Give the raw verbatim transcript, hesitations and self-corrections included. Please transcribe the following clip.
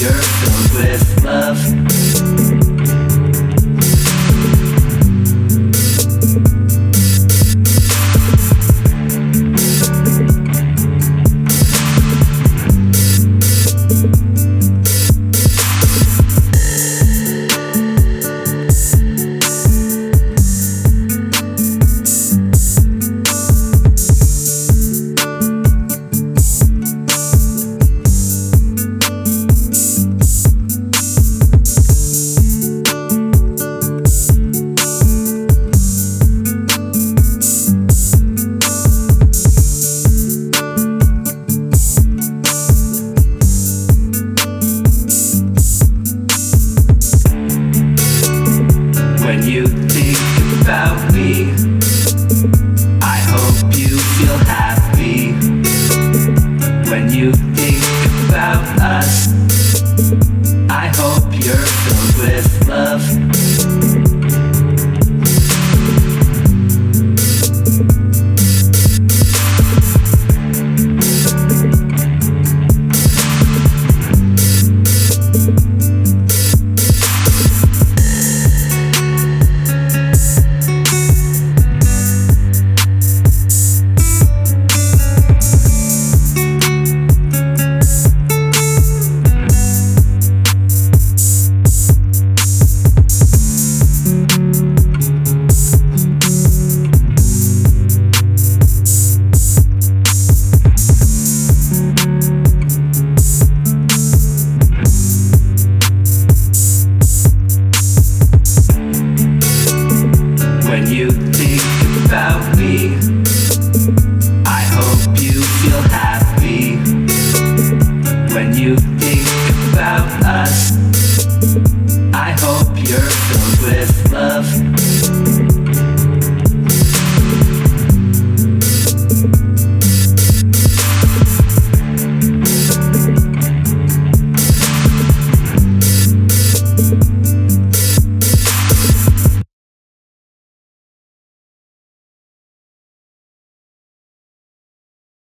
you're filled with love. When you think about me, I hope you feel happy. When you think about us, I hope you're filled with love. When you think about me, I hope you feel happy. When you think about us,